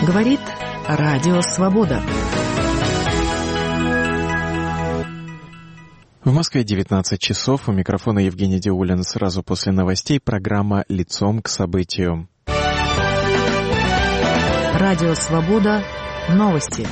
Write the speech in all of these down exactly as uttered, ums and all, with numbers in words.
Говорит Радио Свобода. В Москве девятнадцать часов. У микрофона Евгений Диулин. Сразу после новостей программа «Лицом к событию». Радио Свобода. Новости.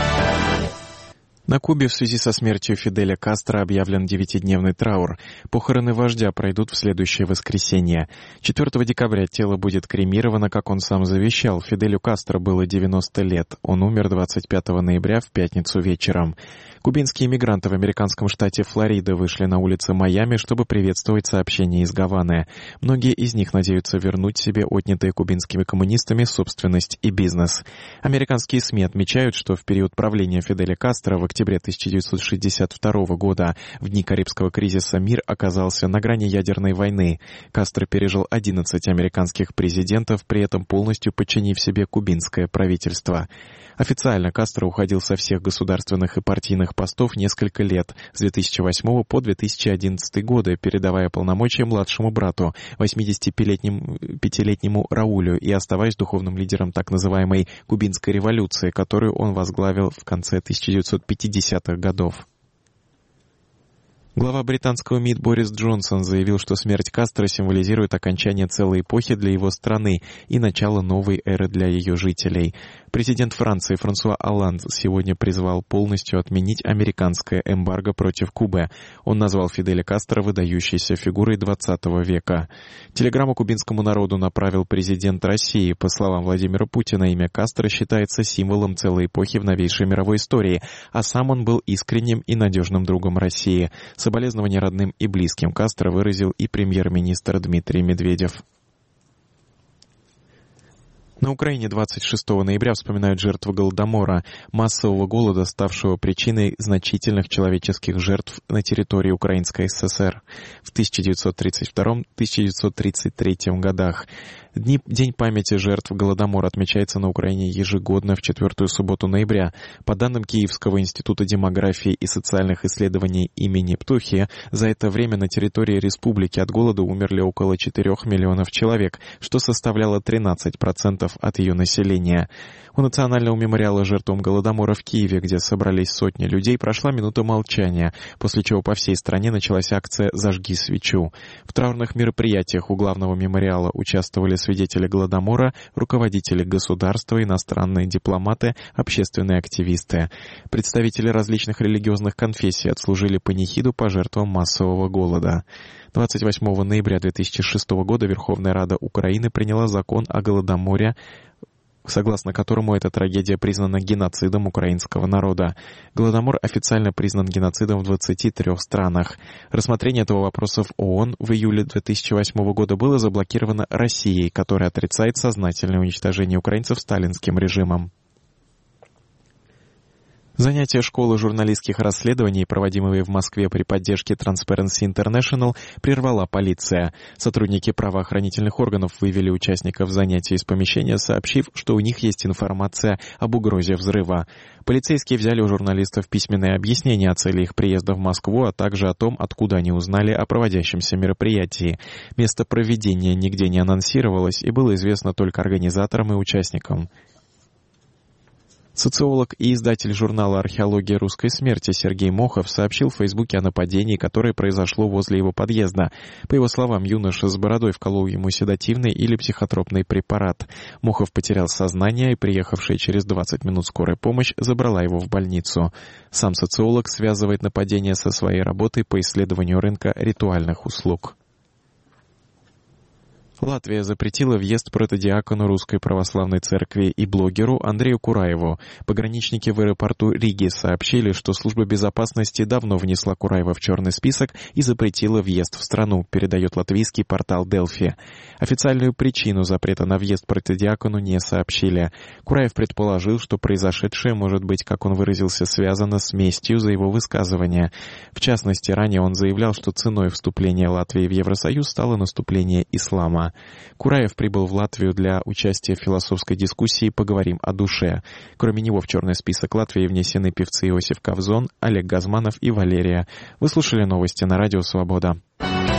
На Кубе в связи со смертью Фиделя Кастро объявлен девятидневный траур. Похороны вождя пройдут в следующее воскресенье. четвёртого декабря тело будет кремировано, как он сам завещал. Фиделю Кастро было девяносто лет. Он умер двадцать пятого ноября в пятницу вечером. Кубинские иммигранты в американском штате Флорида вышли на улицы Майами, чтобы приветствовать сообщение из Гаваны. Многие из них надеются вернуть себе отнятые кубинскими коммунистами собственность и бизнес. Американские СМИ отмечают, что в период правления Фиделя Кастро в октябре тысяча девятьсот шестьдесят второго года, в дни Карибского кризиса, мир оказался на грани ядерной войны. Кастро пережил одиннадцать американских президентов, при этом полностью подчинив себе кубинское правительство. Официально Кастро уходил со всех государственных и партийных постов несколько лет, с две тысячи восьмого по две тысячи одиннадцатый годы, передавая полномочия младшему брату, восьмидесятипятилетнему Раулю, и оставаясь духовным лидером так называемой кубинской революции, которую он возглавил в конце тысяча девятьсот пятидесятых годов. Глава британского МИД Борис Джонсон заявил, что смерть Кастро символизирует окончание целой эпохи для его страны и начало новой эры для ее жителей. Президент Франции Франсуа Олланд сегодня призвал полностью отменить американское эмбарго против Кубы. Он назвал Фиделя Кастро выдающейся фигурой двадцатого века. Телеграмму кубинскому народу направил президент России. По словам Владимира Путина, имя Кастро считается символом целой эпохи в новейшей мировой истории, а сам он был искренним и надежным другом России. Соболезнования родным и близким Кастро выразил и премьер-министр Дмитрий Медведев. На Украине двадцать шестого ноября вспоминают жертвы Голодомора, массового голода, ставшего причиной значительных человеческих жертв на территории Украинской ССР в тысяча девятьсот тридцать втором — тысяча девятьсот тридцать третьем годах. Дни, День памяти жертв Голодомора отмечается на Украине ежегодно в четвертую субботу ноября. По данным Киевского института демографии и социальных исследований имени Птухи, за это время на территории республики от голода умерли около четырёх миллионов человек, что составляло тринадцать процентов от ее населения. У Национального мемориала жертвам Голодомора в Киеве, где собрались сотни людей, прошла минута молчания, после чего по всей стране началась акция «Зажги свечу». В траурных мероприятиях у главного мемориала участвовали свидетели Голодомора, руководители государства, иностранные дипломаты, общественные активисты. Представители различных религиозных конфессий отслужили панихиду по жертвам массового голода. двадцать восьмого ноября две тысячи шестого года Верховная Рада Украины приняла закон о Голодоморе, согласно которому эта трагедия признана геноцидом украинского народа. Голодомор официально признан геноцидом в двадцати трёх странах. Рассмотрение этого вопроса в ООН в июле две тысячи восьмого года было заблокировано Россией, которая отрицает сознательное уничтожение украинцев сталинским режимом. Занятия школы журналистских расследований, проводимые в Москве при поддержке Transparency International, прервала полиция. Сотрудники правоохранительных органов вывели участников занятий из помещения, сообщив, что у них есть информация об угрозе взрыва. Полицейские взяли у журналистов письменное объяснение о цели их приезда в Москву, а также о том, откуда они узнали о проводящемся мероприятии. Место проведения нигде не анонсировалось и было известно только организаторам и участникам. Социолог и издатель журнала «Археология русской смерти» Сергей Мохов сообщил в Фейсбуке о нападении, которое произошло возле его подъезда. По его словам, юноша с бородой вколол ему седативный или психотропный препарат. Мохов потерял сознание, и приехавшая через двадцать минут скорая помощь забрала его в больницу. Сам социолог связывает нападение со своей работой по исследованию рынка ритуальных услуг. Латвия запретила въезд протодиакону Русской Православной Церкви и блогеру Андрею Кураеву. Пограничники в аэропорту Риги сообщили, что служба безопасности давно внесла Кураева в черный список и запретила въезд в страну, передает латвийский портал Делфи. Официальную причину запрета на въезд протодиакону не сообщили. Кураев предположил, что произошедшее может быть, как он выразился, связано с местью за его высказывания. В частности, ранее он заявлял, что ценой вступления Латвии в Евросоюз стало наступление ислама. Кураев прибыл в Латвию для участия в философской дискуссии «Поговорим о душе». Кроме него в черный список Латвии внесены певцы Иосиф Кобзон, Олег Газманов и Валерия. Вы слушали новости на Радио Свобода.